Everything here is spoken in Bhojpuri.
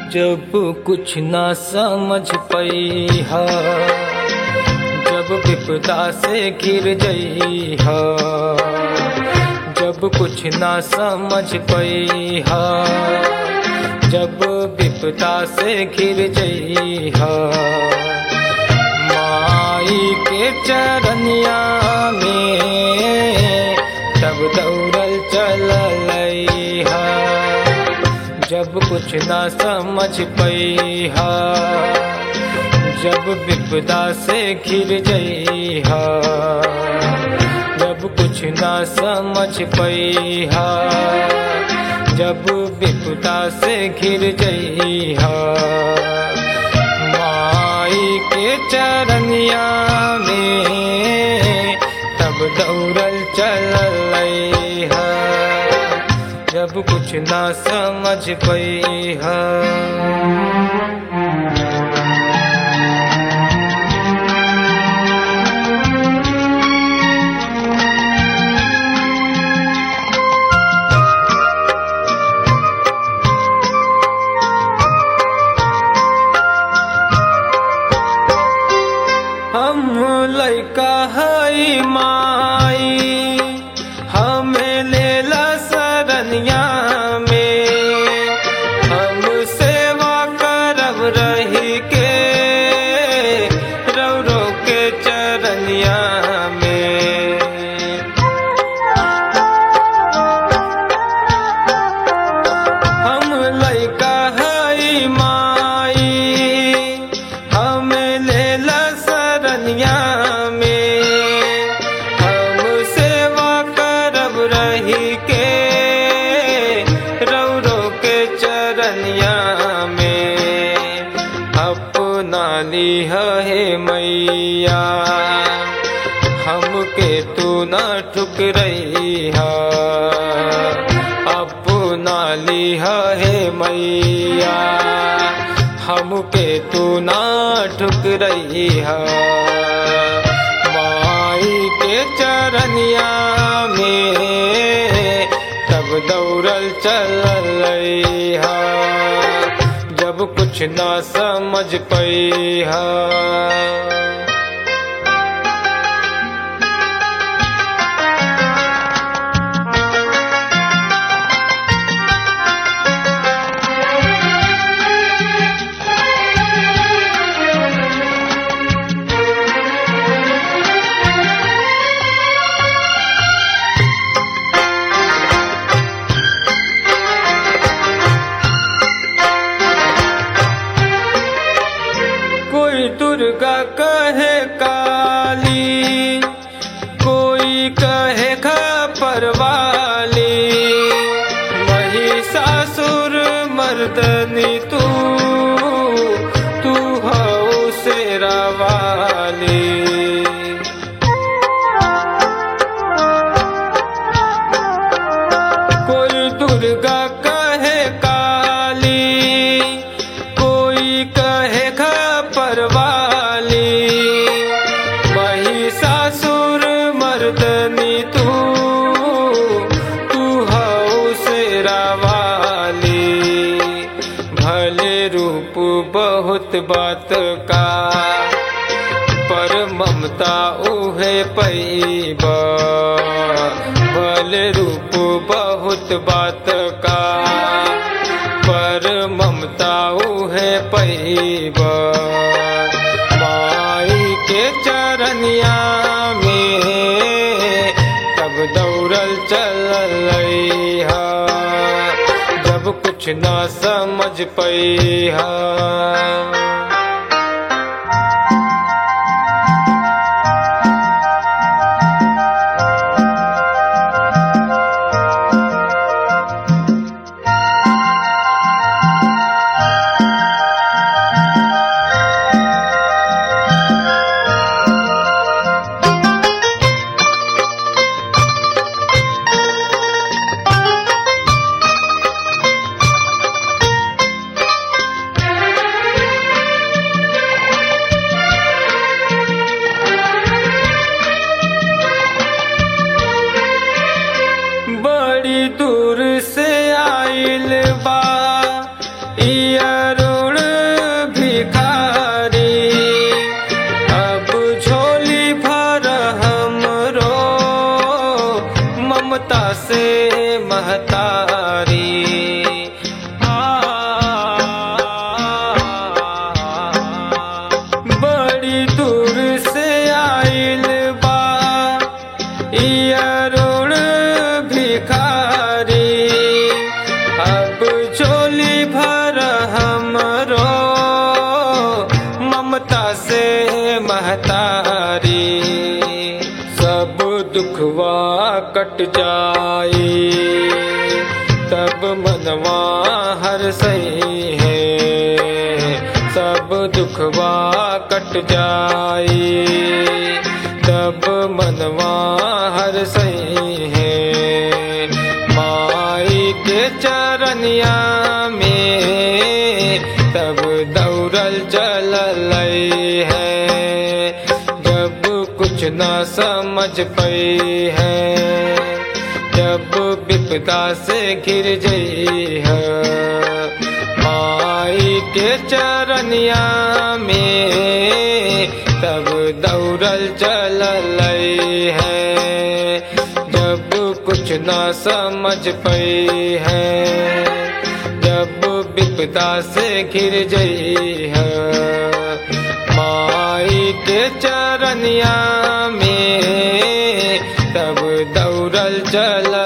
जब कुछ ना समझ पैहा, जब विपदा से घिर जइहा, जब कुछ ना समझ पैहा, जब विपदा से घिर जइहा, माई के चरनिया में तब दौड़ल चललइहा। जब कुछ ना समझ पैहा, जब विपदा से घिर जइहा, जब कुछ ना समझ पैहा, जब विपदा से घिर जइहा, माई के चरनिया में तब दौड़ल चललइहा। जब कुछ ना समझ पैहा। हम लइका हई माई, हमें लेला सरनिया में, हम सेवा करब रही के रो रो के चरनिया में। हम लइका हई माई, हमें लेला सरनिया में, हम सेवा करब रही के रो रो के चरनिया में। अपना लिह हे मैया, हमके तू न ठुकरइहा। अपना लिह हे मैया, हमके तू न ठुकरइहा। माई के चरनिया में तब दौड़ल चललइहा। जब कुछ ना समझ पैहा। कोई दुर्गा कहे काली, कोई कहे खपरवाली, महिषासुर मर्दनी तू हऊ शेरा वाली। कोई दुर्गा कहे काली, कोई कहे परवाली, महिषासुर मर्दनी तू हऊ शेरा वाली। भले रूप बहुत बात का, पर ममता उहे पैबा। भले रूप बहुत बात का, पर ममता उहे पैबा। माई के चरनिया में तब दौड़ल चललइहा। जब कुछ ना समझ पैहा। ममता से महतारी, सब दुखवा कट जाए तब मनवा हर सही है। सब दुखवा कट जाए तब मनवा हर सही है। माई के चरनिया में तब दौड़ल चलल है, जब कुछ न समझ पाई है, जब विपदा से घिर जई है। माई के चरनिया में तब दौड़ल चलल है, जब कुछ न समझ पाई है, जब विपदा से घिर जई है। माई के चरनिया में तब दौड़ल चल